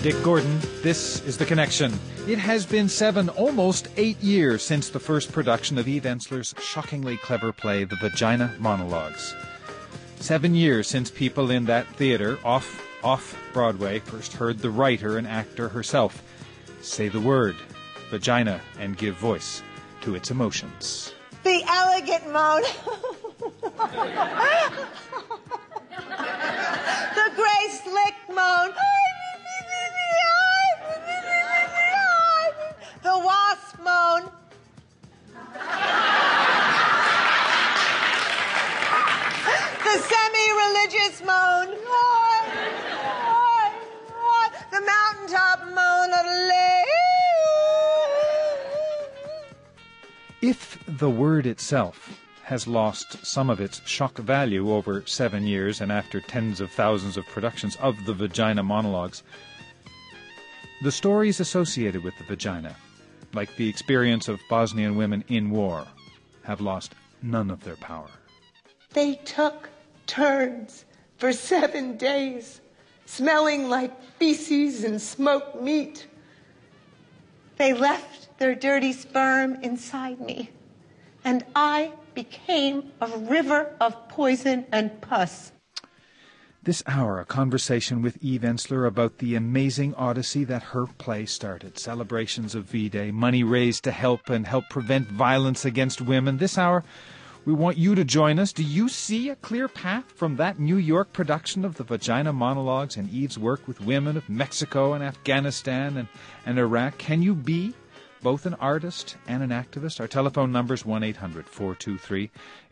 Dick Gordon. This is The Connection. It has been 7, almost 8 years since the first production of Eve Ensler's shockingly clever play, The Vagina Monologues. 7 years since people in that theater, off Broadway, first heard the writer and actor herself say the word, vagina, and give voice to its emotions. The elegant moan. The gray slick moan. The wasp moan. The semi-religious moan. The mountaintop moan. If the word itself has lost some of its shock value over 7 years and after tens of thousands of productions of the Vagina Monologues, the stories associated with the vagina, like the experience of Bosnian women in war, have lost none of their power. They took turns for 7 days, smelling like feces and smoked meat. They left their dirty sperm inside me, and I became a river of poison and pus. This hour, a conversation with Eve Ensler about the amazing odyssey that her play started. Celebrations of V-Day, money raised to help prevent violence against women. This hour, we want you to join us. Do you see a clear path from that New York production of the Vagina Monologues and Eve's work with women of Mexico and Afghanistan and Iraq? Can you be both an artist and an activist? Our telephone number is 1-800-423-8255,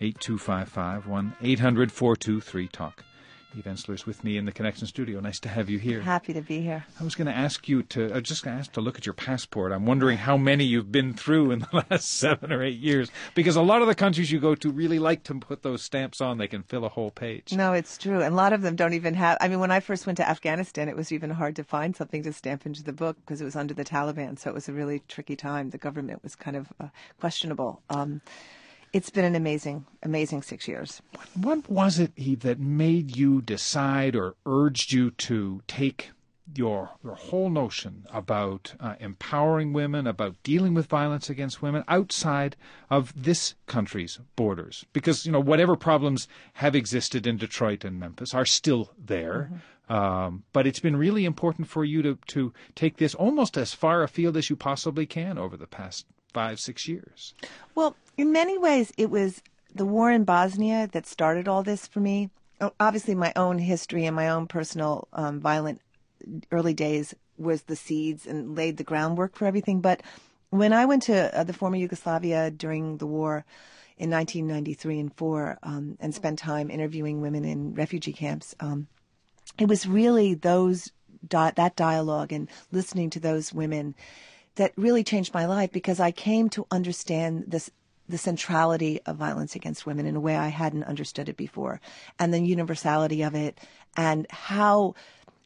1-800-423-TALK. Eve Ensler's with me in the Connection studio. Nice to have you here. Happy to be here. I was going to ask you to look at your passport. I'm wondering how many you've been through in the last 7 or 8 years, because a lot of the countries you go to really like to put those stamps on. They can fill a whole page. No, it's true. And a lot of them don't even have, when I first went to Afghanistan, it was even hard to find something to stamp into the book because it was under the Taliban. So it was a really tricky time. The government was kind of questionable. It's been an amazing 6 years. What was it, Eve, that made you decide or urged you to take your whole notion about empowering women, about dealing with violence against women outside of this country's borders? Because, whatever problems have existed in Detroit and Memphis are still there. Mm-hmm. But it's been really important for you to take this almost as far afield as you possibly can over the past 5-6 years. Well, in many ways, it was the war in Bosnia that started all this for me. Obviously, my own history and my own personal violent early days was the seeds and laid the groundwork for everything. But when I went to the former Yugoslavia during the war in 1993 and 4 and spent time interviewing women in refugee camps, it was really that dialogue and listening to those women that really changed my life, because I came to understand the centrality of violence against women in a way I hadn't understood it before, and the universality of it, and how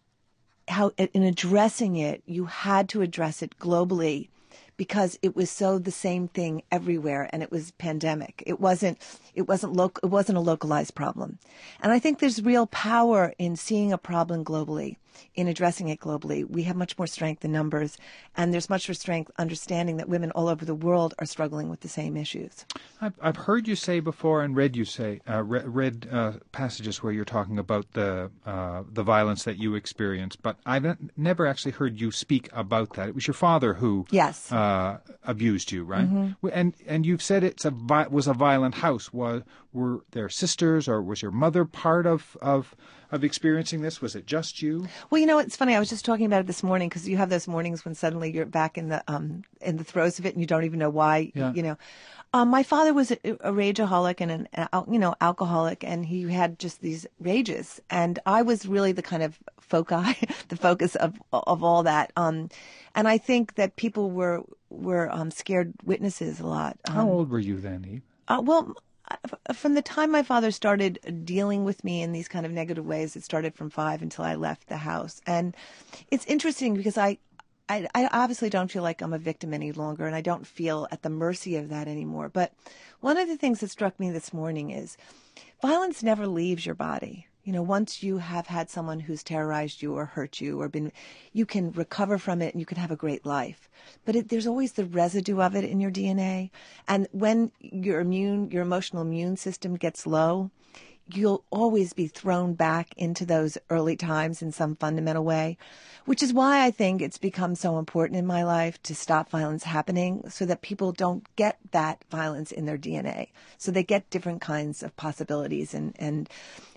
in addressing it, you had to address it globally, because it was so the same thing everywhere, and it was pandemic. It wasn't a localized problem. And I think there's real power in seeing a problem globally, in addressing it globally. We have much more strength in numbers, and there's much more strength understanding that women all over the world are struggling with the same issues. I've heard you say before and read you say read passages where you're talking about the violence that you experienced, but I've never actually heard you speak about that. It was your father who abused you, right? Mm-hmm. And you've said it was a violent house. Were there sisters, or was your mother part of experiencing this? Was it just you? Well, it's funny. I was just talking about it this morning, because you have those mornings when suddenly you're back in the throes of it and you don't even know why. Yeah. My father was a rageaholic and an alcoholic, and he had just these rages, and I was really the kind of the focus of all that. And I think that people were scared witnesses a lot. How old were you then, Eve? From the time my father started dealing with me in these kind of negative ways, it started from 5 until I left the house. And it's interesting because I obviously don't feel like I'm a victim any longer, and I don't feel at the mercy of that anymore. But one of the things that struck me this morning is violence never leaves your body. Once you have had someone who's terrorized you or hurt you you can recover from it and you can have a great life. But there's always the residue of it in your DNA. And when your emotional immune system gets low, you'll always be thrown back into those early times in some fundamental way, which is why I think it's become so important in my life to stop violence happening so that people don't get that violence in their DNA. So they get different kinds of possibilities and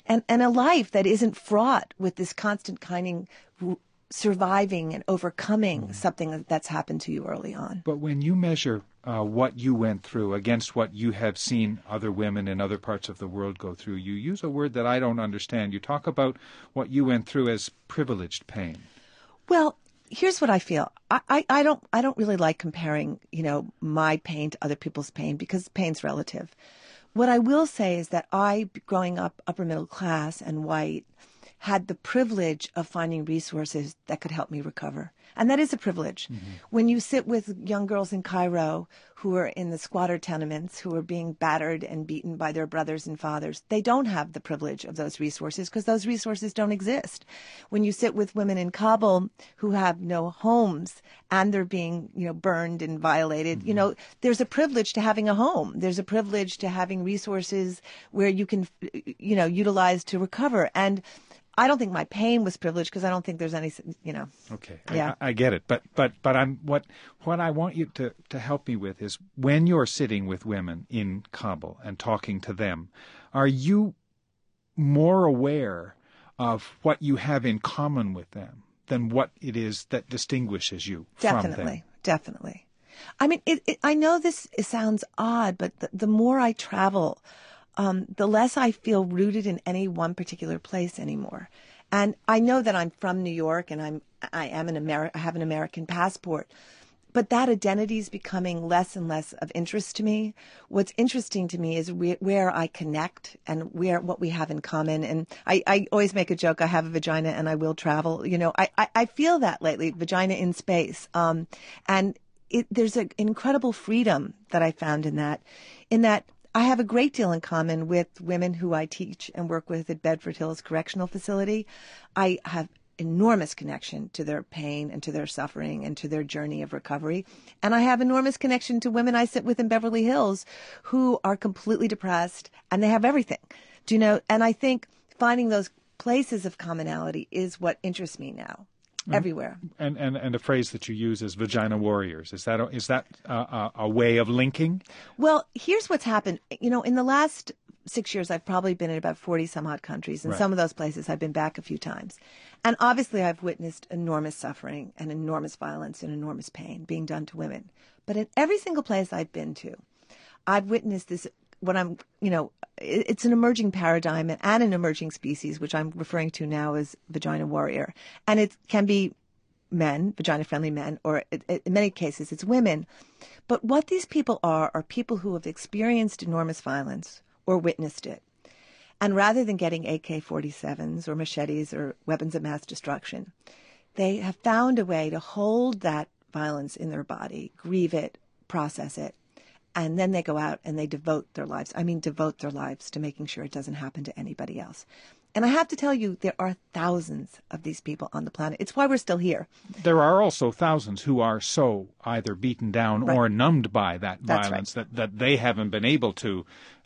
a life that isn't fraught with this constant kind of surviving and overcoming something that's happened to you early on. But when you measure what you went through against what you have seen other women in other parts of the world go through, you use a word that I don't understand. You talk about what you went through as privileged pain. Well, here's what I feel. I don't really like comparing, my pain to other people's pain because pain's relative. What I will say is that I, growing up upper middle class and white, had the privilege of finding resources that could help me recover. And that is a privilege. Mm-hmm. When you sit with young girls in Cairo who are in the squatter tenements, who are being battered and beaten by their brothers and fathers, they don't have the privilege of those resources because those resources don't exist. When you sit with women in Kabul who have no homes and they're being, burned and violated, mm-hmm. There's a privilege to having a home. There's a privilege to having resources where you can, utilize to recover. And I don't think my pain was privileged because I don't think there's any, Okay, yeah. I get it, but what I want you to help me with is when you're sitting with women in Kabul and talking to them, are you more aware of what you have in common with them than what it is that distinguishes you from them? Definitely. I mean, I know this sounds odd, but the more I travel, the less I feel rooted in any one particular place anymore. And I know that I'm from New York and I have an American passport, but that identity is becoming less and less of interest to me. What's interesting to me is where I connect and what we have in common. And I always make a joke. I have a vagina and I will travel. I feel that lately, vagina in space. And there's an incredible freedom that I found in that I have a great deal in common with women who I teach and work with at Bedford Hills Correctional Facility. I have enormous connection to their pain and to their suffering and to their journey of recovery. And I have enormous connection to women I sit with in Beverly Hills who are completely depressed and they have everything. And I think finding those places of commonality is what interests me now. Everywhere. And a phrase that you use is vagina warriors. Is that a way of linking? Well, here's what's happened. In the last 6 years, I've probably been in about 40 some odd countries. And some of those places I've been back a few times. And obviously I've witnessed enormous suffering and enormous violence and enormous pain being done to women. But in every single place I've been to, I've witnessed this, it's an emerging paradigm and an emerging species, which I'm referring to now as vagina warrior. And it can be men, vagina-friendly men, or in many cases it's women. But what these people are people who have experienced enormous violence or witnessed it. And rather than getting AK-47s or machetes or weapons of mass destruction, they have found a way to hold that violence in their body, grieve it, process it, and then they go out and they devote their lives to making sure it doesn't happen to anybody else. And I have to tell you, there are thousands of these people on the planet. It's why we're still here. There are also thousands who are so either beaten down or numbed by that violence that they haven't been able to,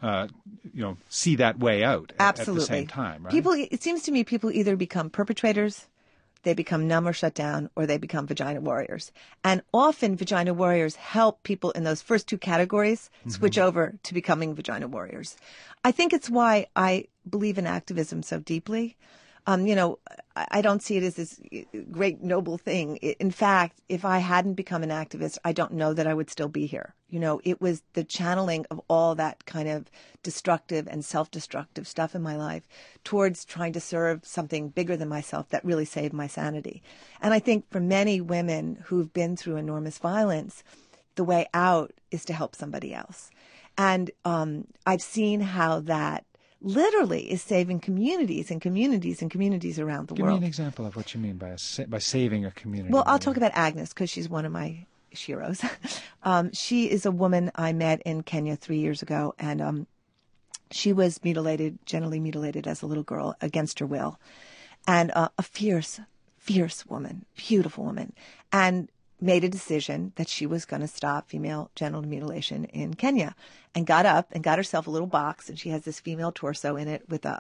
see that way out at the same time. Right? It seems to me people either become perpetrators, they become numb or shut down, or they become vagina warriors. And often vagina warriors help people in those first two categories switch over to becoming vagina warriors. I think it's why I believe in activism so deeply. I don't see it as this great noble thing. In fact, if I hadn't become an activist, I don't know that I would still be here. It was the channeling of all that kind of destructive and self-destructive stuff in my life towards trying to serve something bigger than myself that really saved my sanity. And I think for many women who've been through enormous violence, the way out is to help somebody else. And I've seen how that literally is saving communities and communities and communities around the world. Give me an example of what you mean by saving a community. Well, I'll talk about Agnes because she's one of my sheroes. She is a woman I met in Kenya 3 years ago, and She was genitally mutilated as a little girl against her will. And a fierce woman, beautiful woman, and made a decision that she was going to stop female genital mutilation in Kenya, and got up and got herself a little box, and she has this female torso in it with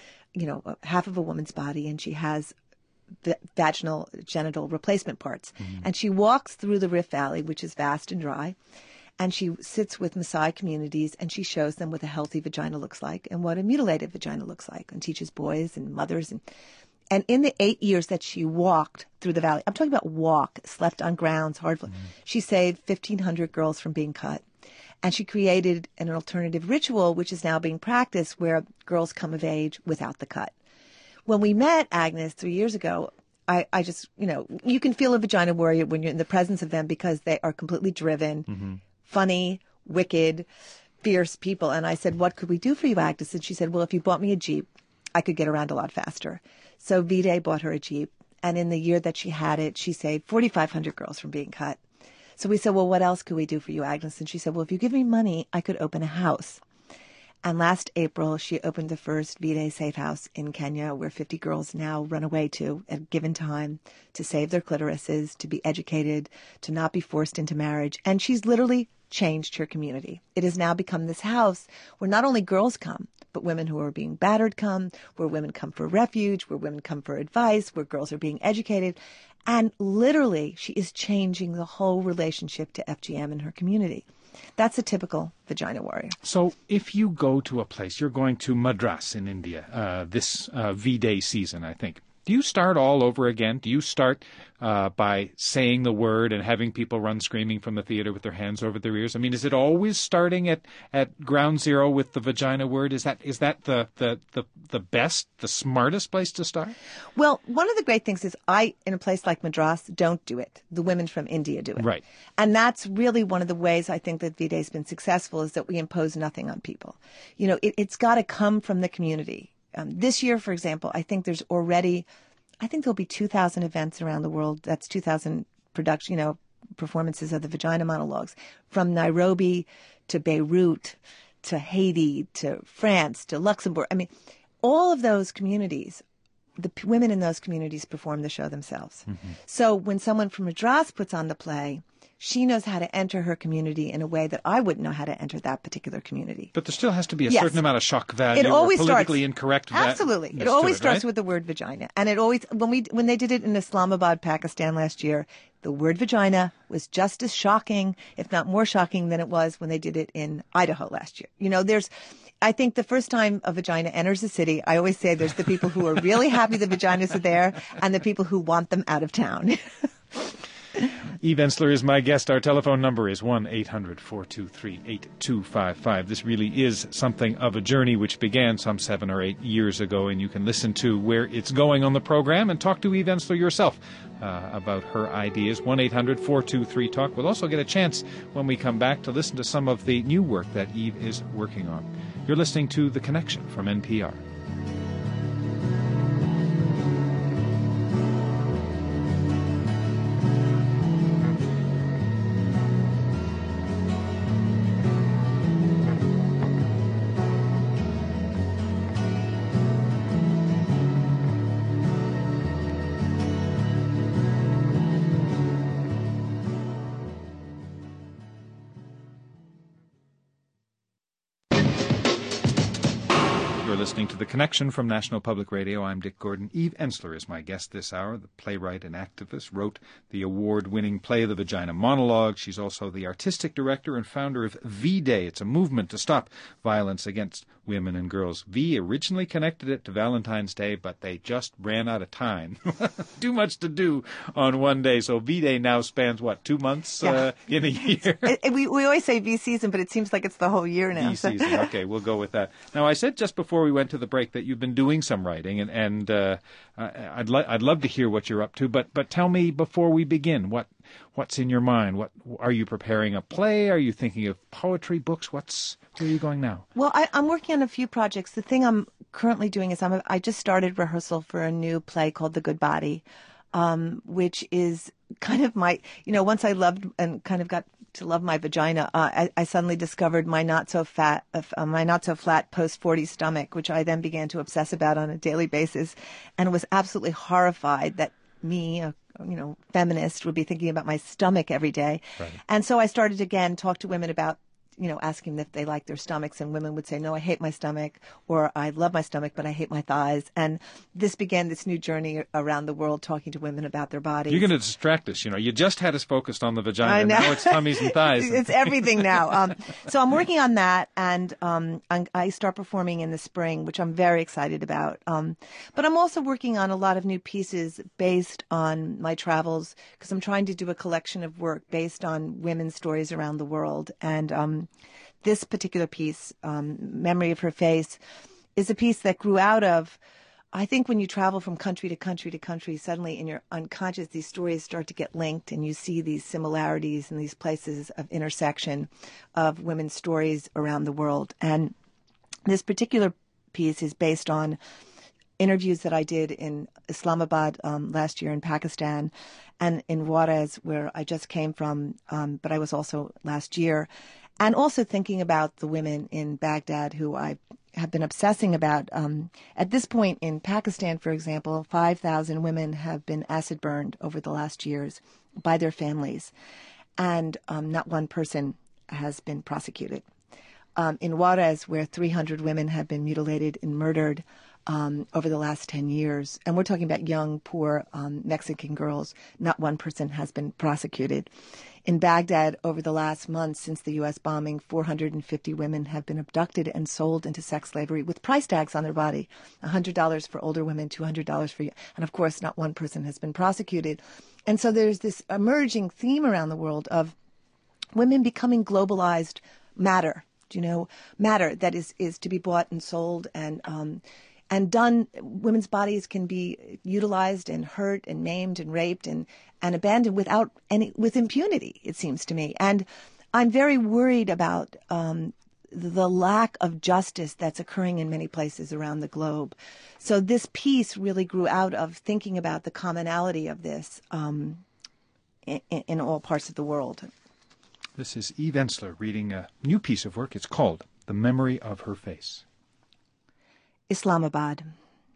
half of a woman's body, and she has vaginal genital replacement parts. Mm-hmm. And she walks through the Rift Valley, which is vast and dry, and she sits with Maasai communities, and she shows them what a healthy vagina looks like and what a mutilated vagina looks like, and teaches boys and mothers. And in the 8 years that she walked through the valley, I'm talking about slept on grounds, she saved 1,500 girls from being cut. And she created an alternative ritual, which is now being practiced, where girls come of age without the cut. When we met Agnes 3 years ago, I just, you can feel a vagina warrior when you're in the presence of them, because they are completely driven, funny, wicked, fierce people. And I said, what could we do for you, Agnes? And she said, well, if you bought me a Jeep, I could get around a lot faster. So V-Day bought her a Jeep. And in the year that she had it, she saved 4,500 girls from being cut. So we said, well, what else could we do for you, Agnes? And she said, well, if you give me money, I could open a house. And last April, she opened the first V-Day safe house in Kenya, where 50 girls now run away to at a given time to save their clitorises, to be educated, to not be forced into marriage. And she's literally changed her community. It has now become this house where not only girls come, but women who are being battered come, where women come for refuge, where women come for advice, where girls are being educated. And literally, she is changing the whole relationship to FGM in her community. That's a typical vagina warrior. So if you go to a place, you're going to Madras in India this V-Day season, I think. Do you start all over again? Do you start by saying the word and having people run screaming from the theater with their hands over their ears? I mean, is it always starting at ground zero with the vagina word? Is that the best, the smartest place to start? Well, one of the great things is in a place like Madras, don't do it. The women from India do it. Right. And that's really one of the ways I think that V-Day's been successful, is that we impose nothing on people. It's got to come from the community. This year, for example, I think there'll be 2,000 events around the world. That's 2,000 performances of the vagina monologues, from Nairobi to Beirut to Haiti to France to Luxembourg. I mean, all of those communities, the women in those communities perform the show themselves. Mm-hmm. So when someone from Madras puts on the play, she knows how to enter her community in a way that I wouldn't know how to enter that particular community. But there still has to be a certain amount of shock value. It always or politically starts, incorrect. Absolutely, it always starts with the word vagina, and it always when they did it in Islamabad, Pakistan last year, the word vagina was just as shocking, if not more shocking, than it was when they did it in Idaho last year. I think the first time a vagina enters a city, I always say there's the people who are really happy the vaginas are there, and the people who want them out of town. Eve Ensler is my guest. Our telephone number is 1-800-423-8255. This really is something of a journey which began some 7 or 8 years ago, and you can listen to where it's going on the program and talk to Eve Ensler yourself about her ideas. 1-800-423-TALK. We'll also get a chance when we come back to listen to some of the new work that Eve is working on. You're listening to The Connection from NPR. Listening to The Connection from National Public Radio. I'm Dick Gordon. Eve Ensler is my guest this hour. The playwright and activist wrote the award-winning play The Vagina Monologue. She's also the artistic director and founder of V-Day. It's a movement to stop violence against women and girls. V originally connected it to Valentine's Day, but they just ran out of time. Too much to do on one day. So V-Day now spans, 2 months in a year? We always say V-season, but it seems like it's the whole year now. V-season. Okay, we'll go with that. Now, I said just before we went to the break that you've been doing some writing, and I'd love to hear what you're up to. But tell me before we begin, what's in your mind? What are you preparing a play? Are you thinking of poetry, books? Where are you going now? Well, I'm working on a few projects. The thing I'm currently doing is I just started rehearsal for a new play called The Good Body, which is kind of my, once I loved and kind of got to love my vagina, I suddenly discovered my not so flat post 40 stomach, which I then began to obsess about on a daily basis, and was absolutely horrified that me, a feminist, would be thinking about my stomach every day. Right. And so I started again talk to women about, asking if they like their stomachs, and women would say, no, I hate my stomach, or I love my stomach, but I hate my thighs. And this began this new journey around the world talking to women about their bodies. You're going to distract us. You just had us focused on the vagina, and now it's tummies and thighs. It's everything now. So I'm working on that, and I start performing in the spring, which I'm very excited about. But I'm also working on a lot of new pieces based on my travels, because I'm trying to do a collection of work based on women's stories around the world. And this particular piece, Memory of Her Face, is a piece that grew out of, I think when you travel from country to country to country, suddenly in your unconscious, these stories start to get linked, and you see these similarities and these places of intersection of women's stories around the world. And this particular piece is based on interviews that I did in Islamabad last year, in Pakistan, and in Juarez, where I just came from, but I was also last year. And also thinking about the women in Baghdad who I have been obsessing about. At this point in Pakistan, for example, 5,000 women have been acid burned over the last years by their families, and not one person has been prosecuted. In Juarez, where 300 women have been mutilated and murdered over the last 10 years, and we're talking about young, poor Mexican girls, not one person has been prosecuted. In Baghdad, over the last month since the U.S. bombing, 450 women have been abducted and sold into sex slavery with price tags on their body, $100 for older women, $200 for you. And of course, not one person has been prosecuted. And so there's this emerging theme around the world of women becoming globalized matter, matter that is to be bought and sold and done. Women's bodies can be utilized and hurt and maimed and raped and abandoned with impunity, it seems to me. And I'm very worried about the lack of justice that's occurring in many places around the globe. So this piece really grew out of thinking about the commonality of this in all parts of the world. This is Eve Ensler reading a new piece of work. It's called The Memory of Her Face. Islamabad.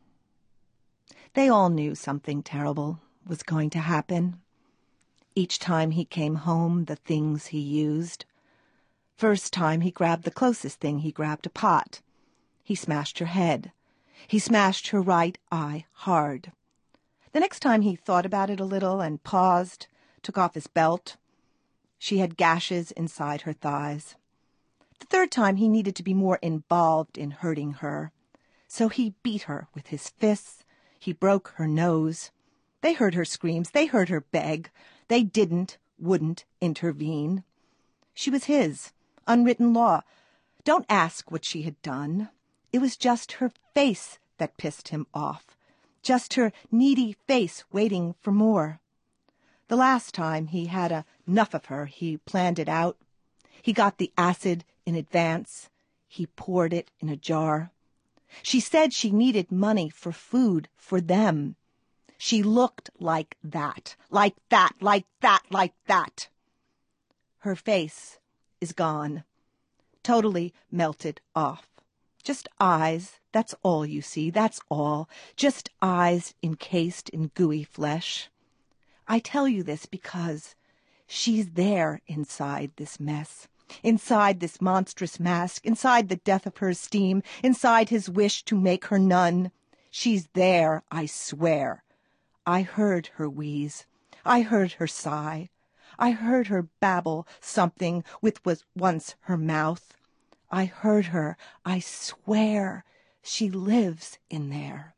They all knew something terrible was going to happen. Each time he came home, the things he used. First time he grabbed the closest thing, he grabbed a pot. He smashed her head. He smashed her right eye hard. The next time he thought about it a little and paused, took off his belt. She had gashes inside her thighs. The third time he needed to be more involved in hurting her. So he beat her with his fists. He broke her nose. They heard her screams. They heard her beg. They wouldn't intervene. She was his, unwritten law. Don't ask what she had done. It was just her face that pissed him off. Just her needy face waiting for more. The last time he had enough of her, he planned it out. He got the acid in advance. He poured it in a jar. She said she needed money for food for them. She looked like that, like that, like that, like that. Her face is gone, totally melted off. Just eyes, that's all you see, that's all. Just eyes encased in gooey flesh. I tell you this because she's there inside this mess. Inside this monstrous mask, inside the death of her esteem, inside his wish to make her none. She's there, I swear. I heard her wheeze. I heard her sigh. I heard her babble something with was once her mouth. I heard her, I swear. She lives in there.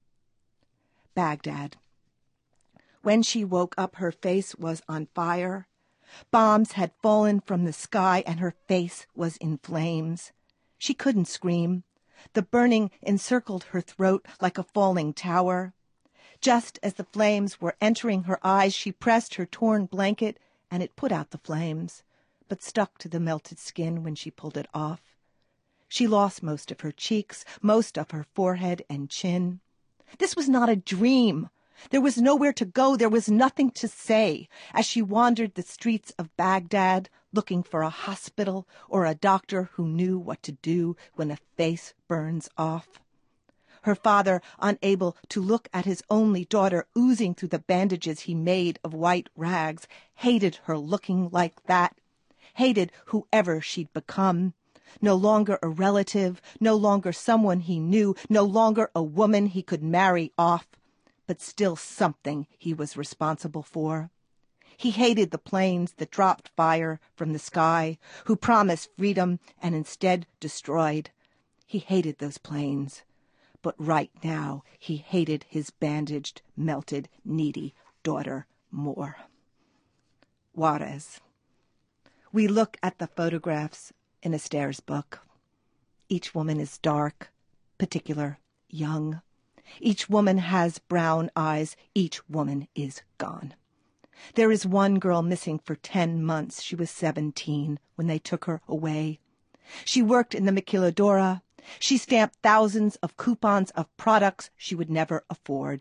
Baghdad. When she woke up, her face was on fire. Bombs had fallen from the sky, and her face was in flames. She couldn't scream. The burning encircled her throat like a falling tower. Just as the flames were entering her eyes, she pressed her torn blanket, and it put out the flames, but stuck to the melted skin when she pulled it off. She lost most of her cheeks, most of her forehead and chin. This was not a dream. There was nowhere to go. There was nothing to say. As she wandered the streets of Baghdad, looking for a hospital or a doctor who knew what to do when a face burns off. Her father, unable to look at his only daughter oozing through the bandages he made of white rags, hated her looking like that, hated whoever she'd become. No longer a relative, no longer someone he knew, no longer a woman he could marry off, but still something he was responsible for. He hated the planes that dropped fire from the sky, who promised freedom and instead destroyed. He hated those planes. But right now he hated his bandaged, melted, needy daughter more. Juarez. We look at the photographs in Esther's book. Each woman is dark, particular, young. Each woman has brown eyes. Each woman is gone. There is one girl missing for 10 months. She was 17 when they took her away. She worked in the maquiladora. She stamped thousands of coupons of products she would never afford.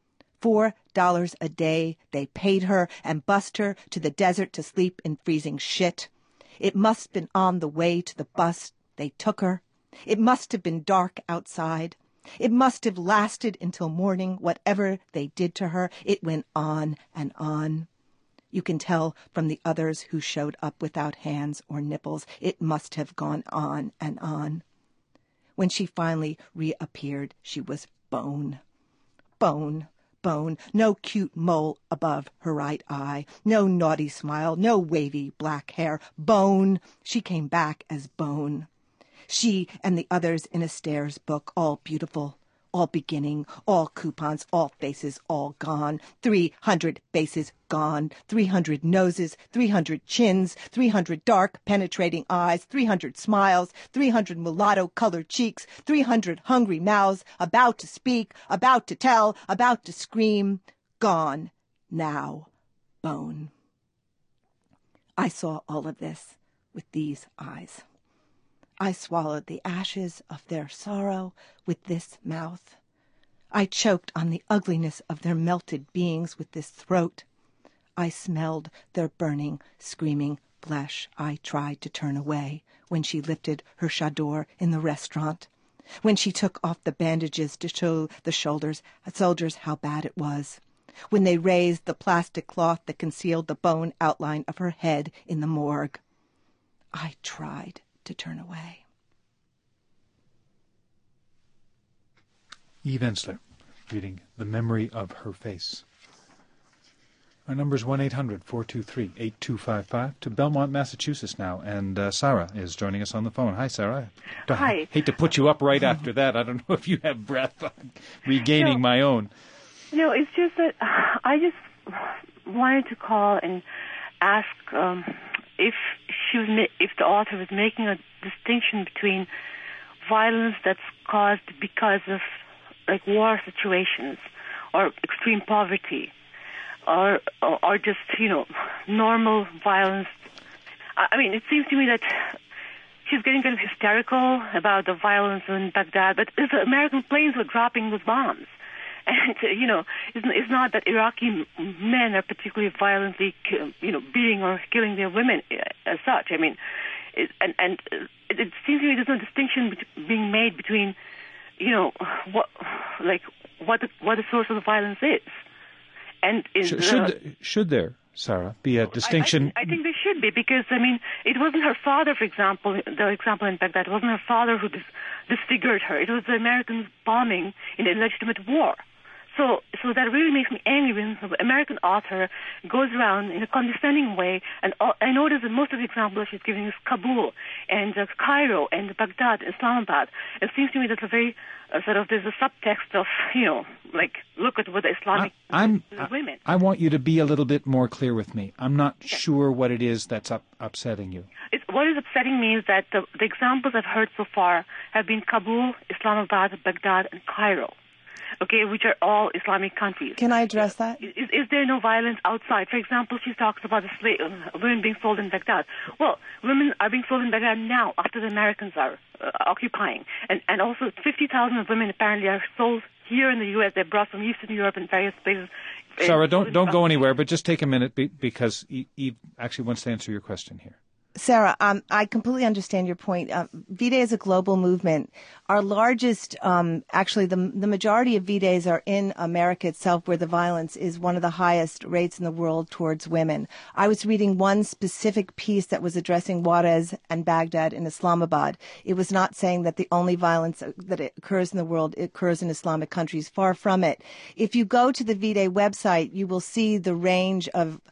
$4 a day they paid her and bussed her to the desert to sleep in freezing shit. It must have been on the way to the bus they took her. It must have been dark outside. It must have lasted until morning. Whatever they did to her, it went on and on. You can tell from the others who showed up without hands or nipples. It must have gone on and on. When she finally reappeared, she was bone. Bone, bone, no cute mole above her right eye, no naughty smile, no wavy black hair. Bone. She came back as bone. She and the others in Esther's book, all beautiful, all beginning, all coupons, all faces, all gone. 300 faces gone, 300 noses, 300 chins, 300 dark, penetrating eyes, 300 smiles, 300 mulatto-colored cheeks, 300 hungry mouths, about to speak, about to tell, about to scream. Gone. Now. Bone. I saw all of this with these eyes. I swallowed the ashes of their sorrow with this mouth. I choked on the ugliness of their melted beings with this throat. I smelled their burning, screaming flesh. I tried to turn away when she lifted her chador in the restaurant, when she took off the bandages to show the soldiers how bad it was, when they raised the plastic cloth that concealed the bone outline of her head in the morgue. I tried to turn away. Eve Ensler, reading The Memory of Her Face. Our number is 1-800-423-8255 to Belmont, Massachusetts now, and Sarah is joining us on the phone. Hi, Sarah. Hi. I hate to put you up right after that. I don't know if you have breath. I'm regaining my own. No, it's just that I just wanted to call and ask if the author was making a distinction between violence that's caused because of like war situations or extreme poverty or just, normal violence. I mean, it seems to me that she's getting kind of hysterical about the violence in Baghdad, but the American planes were dropping those bombs. And, it's not that Iraqi men are particularly violently, beating or killing their women as such. I mean, it seems to me there's no distinction being made between, what the source of the violence is. And should there, Sarah, be a distinction? I think there should be, because, I mean, it wasn't her father, for example, the example in Baghdad, it wasn't her father who disfigured her. It was the Americans bombing in a legitimate war. So that really makes me angry when the American author goes around in a condescending way, and I notice that most of the examples she's giving is Kabul and Cairo and Baghdad, Islamabad. It seems to me that's a very there's a subtext of, look at what the Islamic women. I want you to be a little bit more clear with me. I'm not sure what it is that's upsetting you. What is upsetting me is that the examples I've heard so far have been Kabul, Islamabad, Baghdad, and Cairo. Okay, which are all Islamic countries. Can I address that? Is there no violence outside? For example, she talks about women being sold in Baghdad. Well, women are being sold in Baghdad now after the Americans are occupying. And also 50,000 women apparently are sold here in the U.S. They're brought from Eastern Europe and various places. Sarah, don't go anywhere, but just take a minute because Eve actually wants to answer your question here. Sarah, I completely understand your point. V-Day is a global movement. Our largest, actually, the majority of V-Days are in America itself, where the violence is one of the highest rates in the world towards women. I was reading one specific piece that was addressing Juarez and Baghdad in Islamabad. It was not saying that the only violence that occurs in the world occurs in Islamic countries. Far from it. If you go to the V-Day website, you will see the range of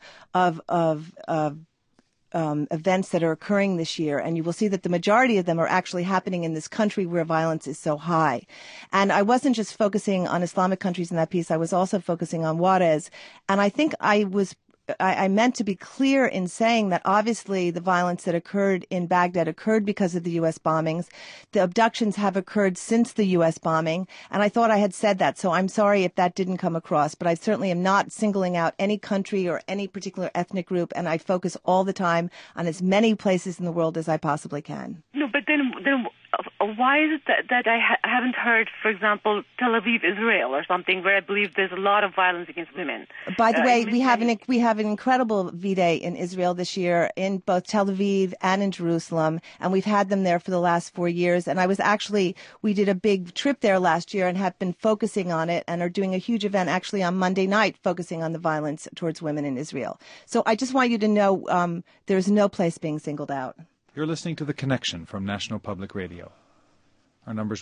events that are occurring this year, and you will see that the majority of them are actually happening in this country where violence is so high. And I wasn't just focusing on Islamic countries in that piece, I was also focusing on Juarez. And I think I meant to be clear in saying that obviously the violence that occurred in Baghdad occurred because of the U.S. bombings. The abductions have occurred since the U.S. bombing, and I thought I had said that, so I'm sorry if that didn't come across, but I certainly am not singling out any country or any particular ethnic group, and I focus all the time on as many places in the world as I possibly can. No, but then why is it that I haven't heard, for example, Tel Aviv, Israel, or something where I believe there's a lot of violence against women? By the way, we have an incredible V-Day in Israel this year, in both Tel Aviv and in Jerusalem, and we've had them there for the last 4 years. And we did a big trip there last year and have been focusing on it, and are doing a huge event actually on Monday night focusing on the violence towards women in Israel. So I just want you to know there's no place being singled out. You're listening to The Connection from National Public Radio. Our number's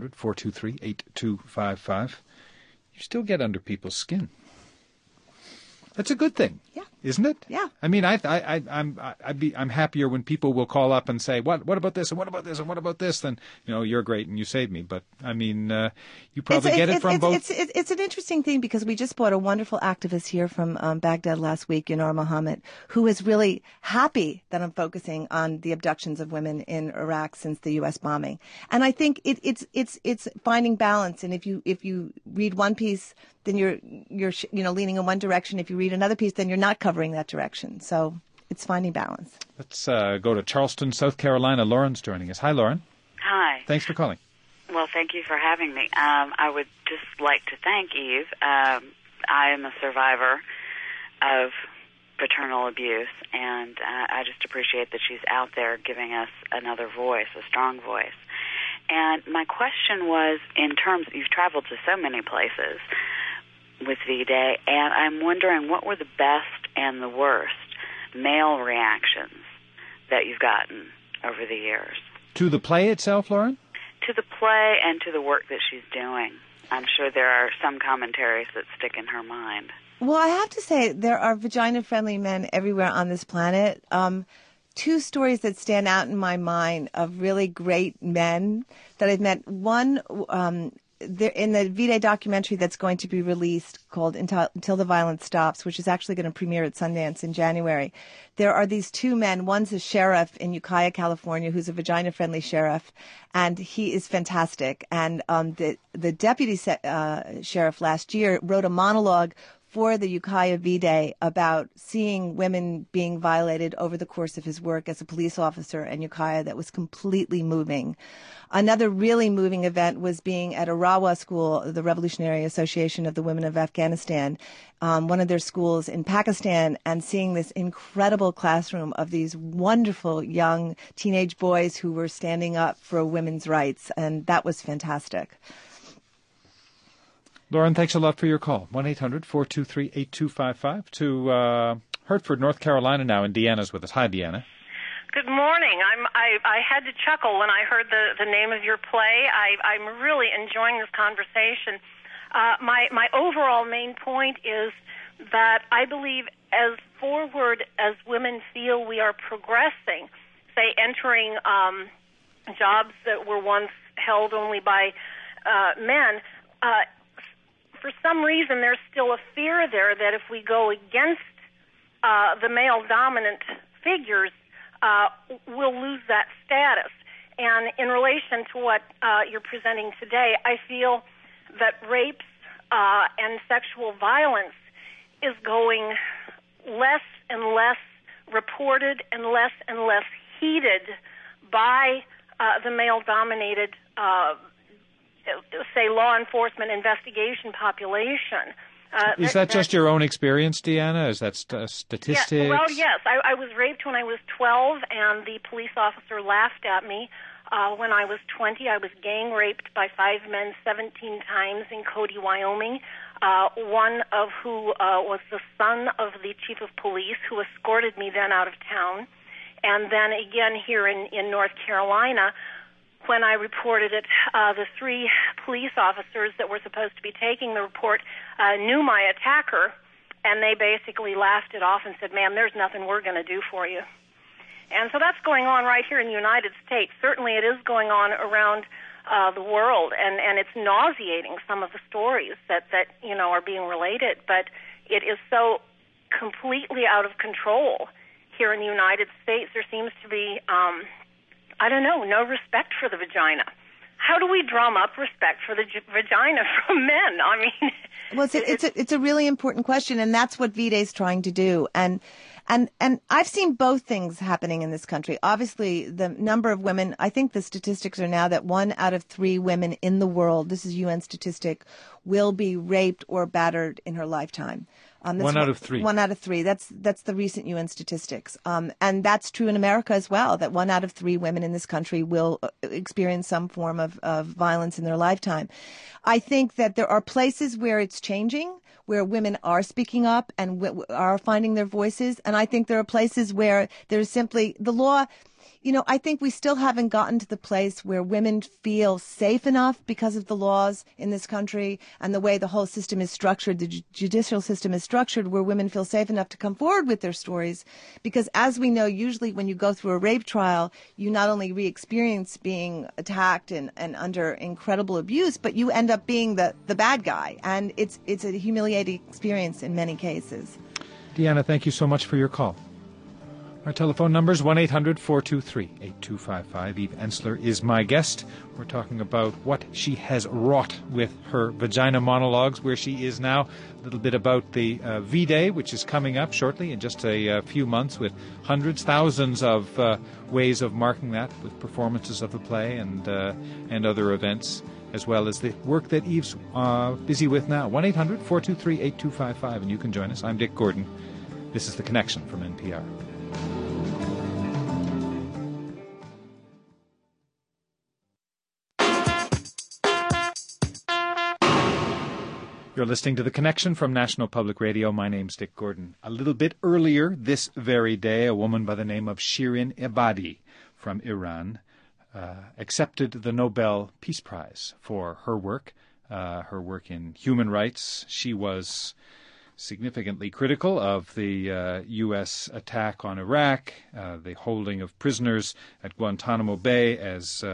1-800-423-8255. You still get under people's skin. That's a good thing, yeah, isn't it? Yeah. I mean, I'm happier when people will call up and say, what about this and what about this and what about this? Then you're great and you saved me. But I mean, you probably get it from both. It's an interesting thing because we just brought a wonderful activist here from Baghdad last week, Yanar Mohammed, who is really happy that I'm focusing on the abductions of women in Iraq since the U.S. bombing. And I think it's finding balance. And if you read one piece, then you're leaning in one direction. If you read another piece, then you're not covering that direction. So it's finding balance. Let's go to Charleston, South Carolina. Lauren's joining us. Hi, Lauren. Hi. Thanks for calling. Well, thank you for having me. I would just like to thank Eve. I am a survivor of paternal abuse, and I just appreciate that she's out there giving us another voice, a strong voice. And my question was, in terms, you've traveled to so many places with V-Day, and I'm wondering what were the best and the worst male reactions that you've gotten over the years? To the play itself, Lauren? To the play and to the work that she's doing. I'm sure there are some commentaries that stick in her mind. Well, I have to say there are vagina-friendly men everywhere on this planet. Two stories that stand out in my mind of really great men that I've met. One, in the V-Day documentary that's going to be released called Until the Violence Stops, which is actually going to premiere at Sundance in January, there are these two men. One's a sheriff in Ukiah, California, who's a vagina-friendly sheriff, and he is fantastic. And the deputy sheriff last year wrote a monologue for the Ukiah V-Day about seeing women being violated over the course of his work as a police officer in Ukiah that was completely moving. Another really moving event was being at Arawa School, the Revolutionary Association of the Women of Afghanistan, one of their schools in Pakistan, and seeing this incredible classroom of these wonderful young teenage boys who were standing up for women's rights, and that was fantastic. Lauren, thanks a lot for your call. 1-800-423-8255 to Hertford, North Carolina now, and Deanna's with us. Hi, Deanna. Good morning. I had to chuckle when I heard the name of your play. I'm really enjoying this conversation. My overall main point is that I believe as forward as women feel we are progressing, say entering jobs that were once held only by men, for some reason there's still a fear there that if we go against the male-dominant figures, we'll lose that status. And in relation to what you're presenting today, I feel that rapes and sexual violence is going less and less reported and less heated by the male-dominated say, law enforcement investigation population. Is that just your own experience, Deanna? Is that statistics? Yeah, well, yes. I was raped when I was 12, and the police officer laughed at me. When I was 20, I was gang raped by 5 men 17 times in Cody, Wyoming, one of who was the son of the chief of police who escorted me then out of town. And then again here in North Carolina, when I reported it, the 3 police officers that were supposed to be taking the report knew my attacker, and they basically laughed it off and said, "Ma'am, there's nothing we're going to do for you." And so that's going on right here in the United States. Certainly it is going on around the world, and it's nauseating, some of the stories that are being related, but it is so completely out of control here in the United States. There seems to be no respect for the vagina. How do we drum up respect for the vagina from men? I mean, well, it's a really important question, and that's what V-Day is trying to do. And I've seen both things happening in this country. Obviously, the number of women, I think the statistics are now that 1 out of 3 women in the world, this is UN statistic, will be raped or battered in her lifetime. 1 out of 3. 1 out of 3. That's the recent UN statistics. And that's true in America as well, that 1 out of 3 women in this country will experience some form of violence in their lifetime. I think that there are places where it's changing, where women are speaking up and are finding their voices. And I think there are places where there's simply the law. I think we still haven't gotten to the place where women feel safe enough because of the laws in this country and the way the whole system is structured, the judicial system is structured, where women feel safe enough to come forward with their stories. Because as we know, usually when you go through a rape trial, you not only re-experience being attacked and under incredible abuse, but you end up being the bad guy. And it's a humiliating experience in many cases. Deanna, thank you so much for your call. Our telephone number is 1-800-423-8255. Eve Ensler is my guest. We're talking about what she has wrought with her vagina monologues, where she is now, a little bit about the V-Day, which is coming up shortly in just a few months, with hundreds, thousands of ways of marking that with performances of the play and other events, as well as the work that Eve's busy with now. 1-800-423-8255, and you can join us. I'm Dick Gordon. This is The Connection from NPR. You're listening to The Connection from National Public Radio. My name's Dick Gordon. A little bit earlier this very day, a woman by the name of Shirin Ebadi from Iran accepted the Nobel Peace Prize for her work in human rights. She was significantly critical of the U.S. attack on Iraq, the holding of prisoners at Guantanamo Bay as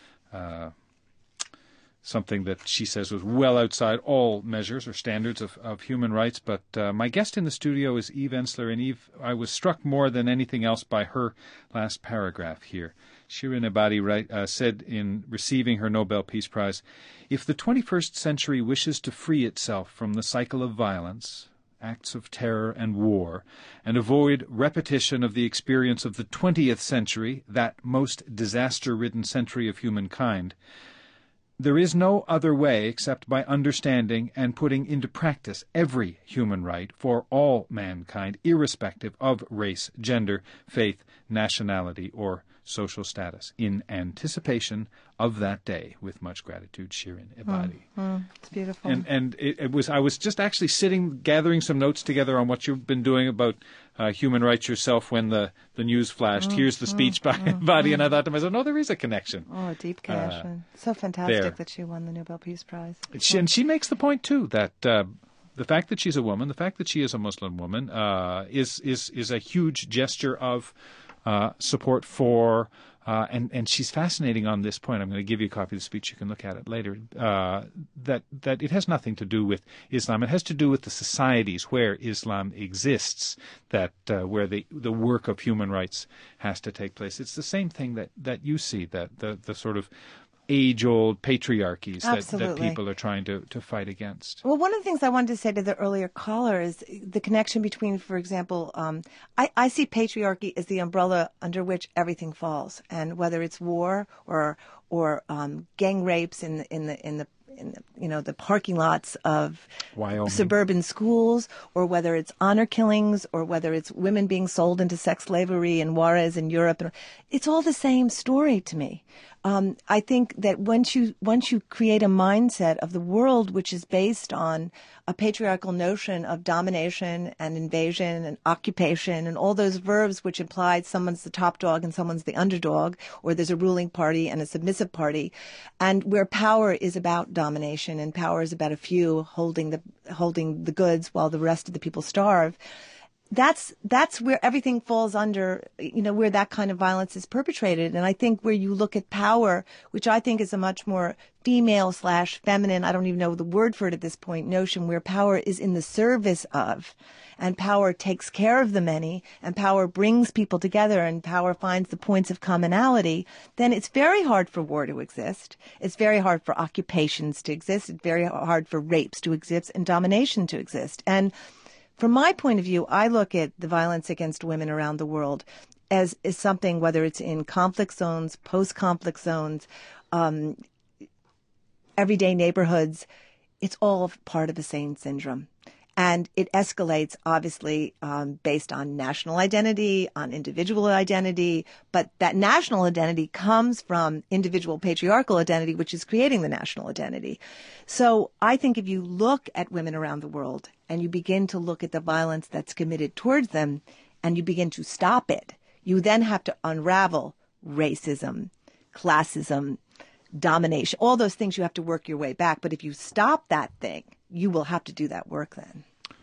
something that she says was well outside all measures or standards of human rights. But my guest in the studio is Eve Ensler. And Eve, I was struck more than anything else by her last paragraph here. Shirin Ebadi said in receiving her Nobel Peace Prize, "If the 21st century wishes to free itself from the cycle of violence, acts of terror and war, and avoid repetition of the experience of the 20th century, that most disaster-ridden century of humankind, there is no other way except by understanding and putting into practice every human right for all mankind, irrespective of race, gender, faith, nationality, or social status. In anticipation of that day, with much gratitude, Shirin Ebadi." It's beautiful. And it was. I was just actually gathering some notes together on what you've been doing about human rights yourself when the news flashed. Here's the speech by Ebadi, and I thought to myself, no, there is a connection. Oh, a deep connection. So fantastic that she won the Nobel Peace Prize. And she makes the point, too, that the fact that she's a woman, the fact that she is a Muslim woman, is a huge gesture of support for, and she's fascinating on this point. I'm going to give you a copy of the speech. You can look at it later. That it has nothing to do with Islam. It has to do with the societies where Islam exists, that where the work of human rights has to take place. It's the same thing that you see, that the sort of age-old patriarchies that people are trying to fight against. Well, one of the things I wanted to say to the earlier caller is the connection between, for example, I see patriarchy as the umbrella under which everything falls, and whether it's war or gang rapes in the parking lots of Wyoming. suburban schools, or whether it's honor killings, or whether it's women being sold into sex slavery in Juarez in Europe. It's all the same story to me. I think that once you create a mindset of the world which is based on a patriarchal notion of domination and invasion and occupation and all those verbs which imply someone's the top dog and someone's the underdog, or there's a ruling party and a submissive party, and where power is about domination and power is about a few holding the goods while the rest of the people starve. That's where everything falls under, where that kind of violence is perpetrated. And I think where you look at power, which I think is a much more female/feminine, I don't even know the word for it at this point, notion where power is in the service of, and power takes care of the many, and power brings people together, and power finds the points of commonality, then it's very hard for war to exist. It's very hard for occupations to exist. It's very hard for rapes to exist and domination to exist. And from my point of view, I look at the violence against women around the world as something, whether it's in conflict zones, post-conflict zones, everyday neighborhoods, it's all part of the same syndrome. And it escalates, obviously, based on national identity, on individual identity. But that national identity comes from individual patriarchal identity, which is creating the national identity. So I think if you look at women around the world and you begin to look at the violence that's committed towards them and you begin to stop it, you then have to unravel racism, classism, domination, all those things. You have to work your way back. But if you stop that thing, you will have to do that work then.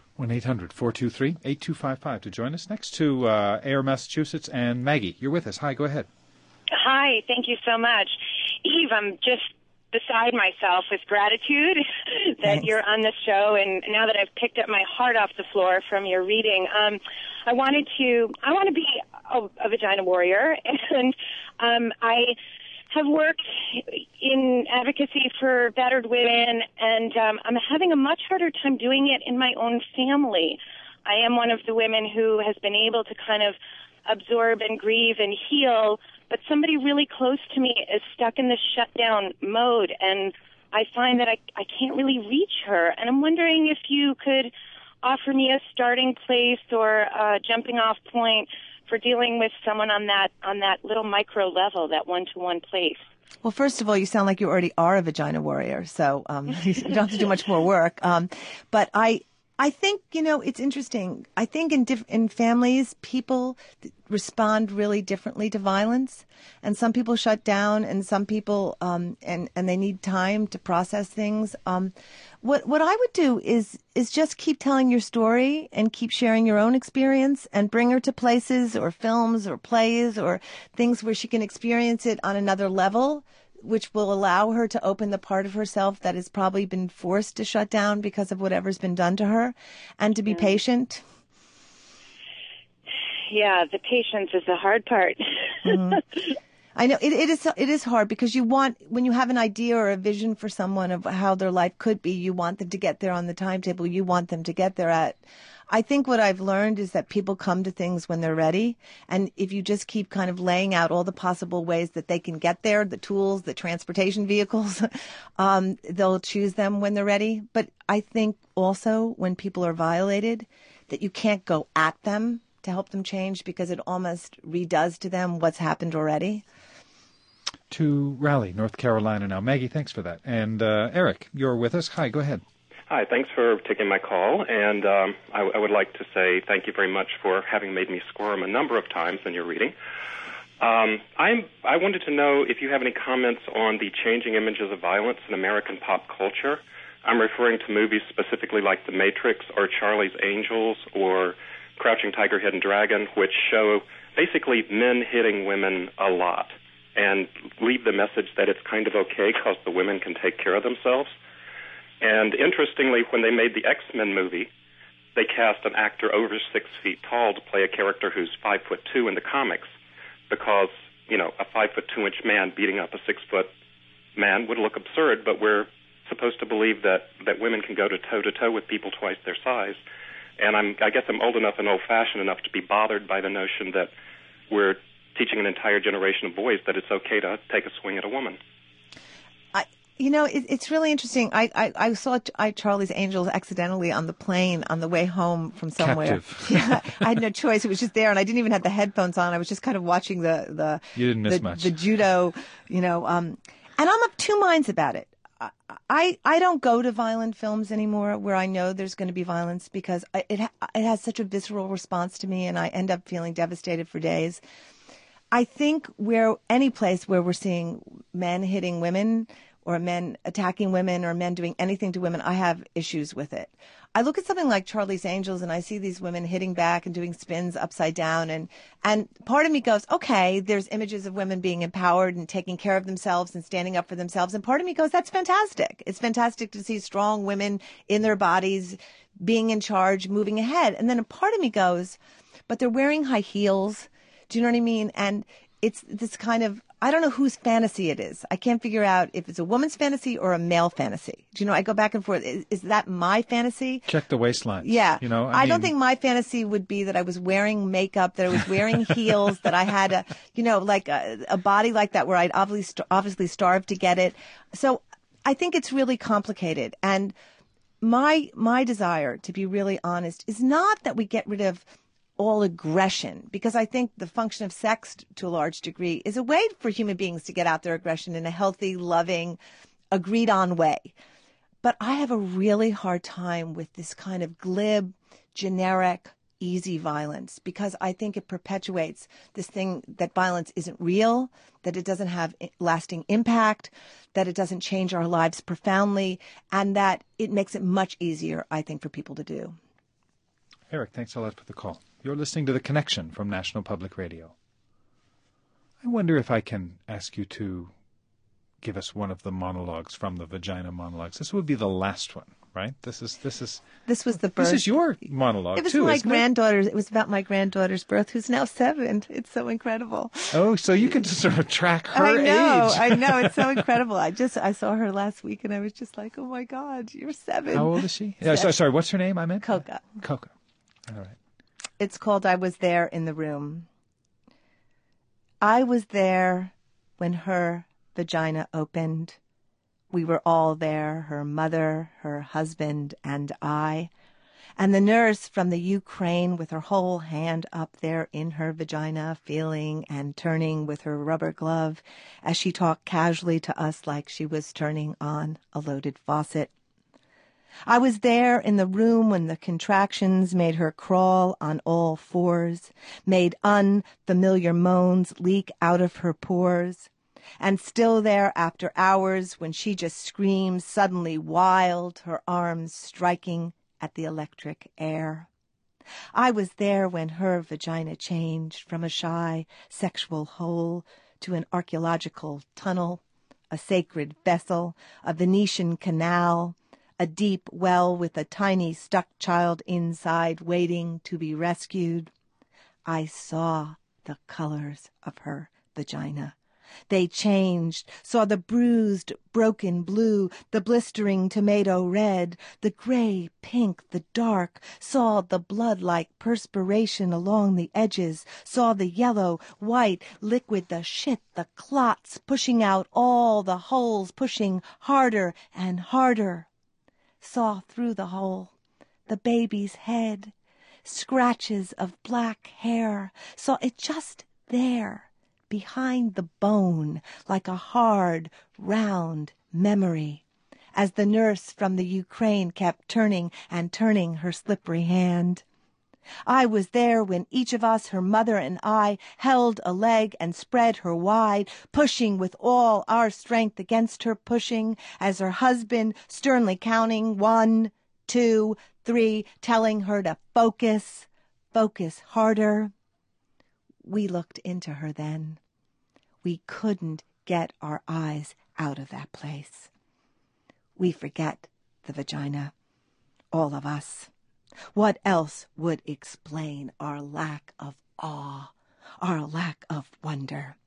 1-800-423-8255 to join us. Next to Ayer, Massachusetts, and Maggie. You're with us. Hi, go ahead. Hi, thank you so much. Eve, I'm just beside myself with gratitude that you're on the show, and now that I've picked up my heart off the floor from your reading, I want to be a vagina warrior, and I have worked in advocacy for battered women, and I'm having a much harder time doing it in my own family. I am one of the women who has been able to kind of absorb and grieve and heal, but somebody really close to me is stuck in this shutdown mode, and I find that I can't really reach her. And I'm wondering if you could offer me a starting place or a jumping off point for dealing with someone on that little micro level, that one-to-one place. Well, first of all, you sound like you already are a vagina warrior, so you don't have to do much more work. But I think, it's interesting. I think in families, people respond really differently to violence, and some people shut down, and some people and they need time to process things. What I would do is just keep telling your story and keep sharing your own experience, and bring her to places or films or plays or things where she can experience it on another level, which will allow her to open the part of herself that has probably been forced to shut down because of whatever's been done to her, and to be patient. Yeah, the patience is the hard part. Mm-hmm. I know it is hard, because when you have an idea or a vision for someone of how their life could be, you want them to get there on the timetable you want them to get there at. I think what I've learned is that people come to things when they're ready. And if you just keep kind of laying out all the possible ways that they can get there, the tools, the transportation vehicles, they'll choose them when they're ready. But I think also when people are violated, that you can't go at them to help them change, because it almost redoes to them what's happened already. To Raleigh, North Carolina now. Maggie, thanks for that. And Eric, you're with us. Hi, go ahead. Hi, thanks for taking my call, and I would like to say thank you very much for having made me squirm a number of times in your reading. I wanted to know if you have any comments on the changing images of violence in American pop culture. I'm referring to movies specifically like The Matrix or Charlie's Angels or Crouching Tiger, Hidden Dragon, which show basically men hitting women a lot and leave the message that it's kind of okay because the women can take care of themselves. And interestingly, when they made the X-Men movie, they cast an actor over 6 feet tall to play a character who's 5'2" in the comics, because, a 5'2" man beating up a 6-foot man would look absurd, but we're supposed to believe that women can go to toe-to-toe with people twice their size. And I guess I'm old enough and old-fashioned enough to be bothered by the notion that we're teaching an entire generation of boys that it's okay to take a swing at a woman. You know, it's really interesting. I saw Charlie's Angels accidentally on the plane on the way home from somewhere. Captive. Yeah, I had no choice. It was just there, and I didn't even have the headphones on. I was just kind of watching the You didn't miss much. The judo, you know. And I'm of two minds about it. I don't go to violent films anymore where I know there's going to be violence because it has such a visceral response to me, and I end up feeling devastated for days. I think any place where we're seeing men hitting women or men attacking women or men doing anything to women, I have issues with it. I look at something like Charlie's Angels and I see these women hitting back and doing spins upside down and part of me goes, okay, there's images of women being empowered and taking care of themselves and standing up for themselves. And part of me goes, that's fantastic. It's fantastic to see strong women in their bodies being in charge, moving ahead. And then a part of me goes, but they're wearing high heels. Do you know what I mean? And it's this kind of, I don't know whose fantasy it is. I can't figure out if it's a woman's fantasy or a male fantasy. Do you know, I go back and forth. Is that my fantasy? Check the waistline. Yeah. You know, I don't think my fantasy would be that I was wearing makeup, that I was wearing heels, that I had a body like that where I'd obviously starved to get it. So I think it's really complicated. And my desire, to be really honest, is not that we get rid of all aggression, because I think the function of sex to a large degree is a way for human beings to get out their aggression in a healthy, loving, agreed on way. But I have a really hard time with this kind of glib, generic, easy violence, because I think it perpetuates this thing that violence isn't real, that it doesn't have lasting impact, that it doesn't change our lives profoundly, and that it makes it much easier, I think, for people to do. Eric, thanks a lot for the call. You're listening to The Connection from National Public Radio. I wonder if I can ask you to give us one of the monologues from the Vagina Monologues. This would be the last one, right? This was the birth. This is your monologue, it was too, my isn't granddaughter's. It was about my granddaughter's birth, who's now 7. It's so incredible. Oh, so you can sort of track her age. I know. It's so incredible. I saw her last week, and I was just like, oh, my God, you're 7. How old is she? Sorry, what's her name? I meant? Coca. Coca. All right. It's called I Was There in the Room. I was there when her vagina opened. We were all there, her mother, her husband, and I. And the nurse from the Ukraine with her whole hand up there in her vagina, feeling and turning with her rubber glove as she talked casually to us like she was turning on a loaded faucet. I was there in the room when the contractions made her crawl on all fours, made unfamiliar moans leak out of her pores, and still there after hours when she just screamed suddenly wild, her arms striking at the electric air. I was there when her vagina changed from a shy sexual hole to an archaeological tunnel, a sacred vessel, a Venetian canal, a deep well with a tiny stuck child inside waiting to be rescued. I saw the colors of her vagina. They changed, saw the bruised, broken blue, the blistering tomato red, the gray, pink, the dark, saw the blood-like perspiration along the edges, saw the yellow, white, liquid, the shit, the clots pushing out all the holes, pushing harder and harder. Saw through the hole the baby's head, scratches of black hair, saw it just there, behind the bone, like a hard, round memory, as the nurse from the Ukraine kept turning and turning her slippery hand. I was there when each of us, her mother and I, held a leg and spread her wide, pushing with all our strength against her pushing, as her husband, sternly counting 1, 2, 3, telling her to focus harder. We looked into her then. We couldn't get our eyes out of that place. We forget the vagina, all of us. What else would explain our lack of awe, our lack of wonder?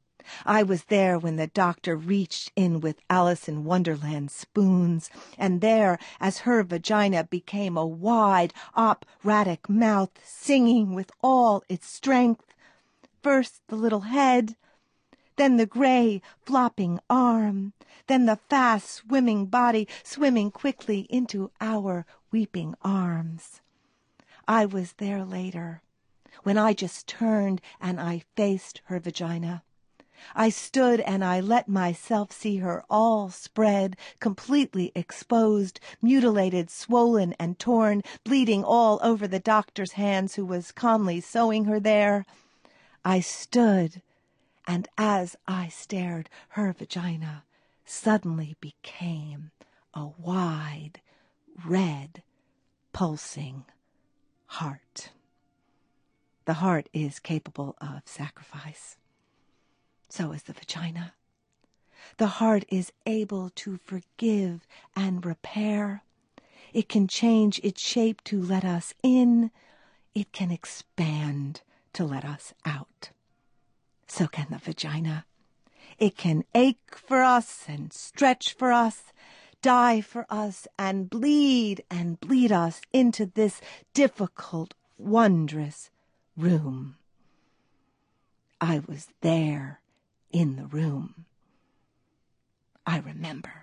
I was there when the doctor reached in with Alice in Wonderland spoons, and there, as her vagina became a wide, operatic mouth, singing with all its strength, first the little head, then the gray, flopping arm, then the fast swimming body swimming quickly into our weeping arms. I was there later, when I just turned and I faced her vagina. I stood and I let myself see her all spread, completely exposed, mutilated, swollen, and torn, bleeding all over the doctor's hands who was calmly sewing her there. I stood, and as I stared, her vagina suddenly became a wide, red, pulsing heart. The heart is capable of sacrifice. So is the vagina. The heart is able to forgive and repair. It can change its shape to let us in. It can expand to let us out. So can the vagina. It can ache for us and stretch for us, die for us and bleed us into this difficult, wondrous room. I was there in the room. I remember.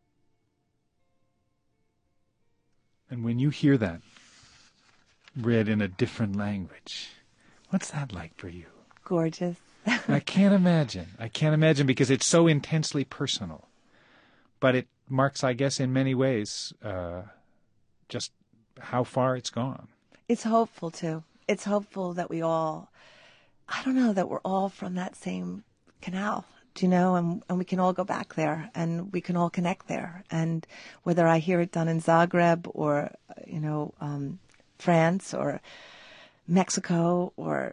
And when you hear that read in a different language, what's that like for you? Gorgeous. I can't imagine because it's so intensely personal. But it marks, I guess, in many ways, just how far it's gone. It's hopeful, too. It's hopeful that we all, that we're all from that same canal, and we can all go back there and we can all connect there. And whether I hear it done in Zagreb or, France or Mexico or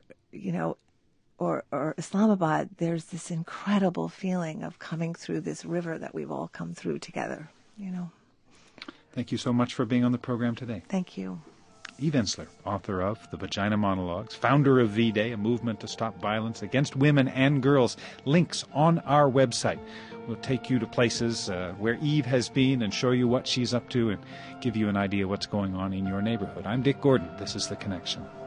Islamabad, there's this incredible feeling of coming through this river that we've all come through together, Thank you so much for being on the program today. Thank you. Eve Ensler, author of The Vagina Monologues, founder of V-Day, a movement to stop violence against women and girls. Links on our website will take you to places where Eve has been and show you what she's up to and give you an idea what's going on in your neighborhood. I'm Dick Gordon. This is The Connection.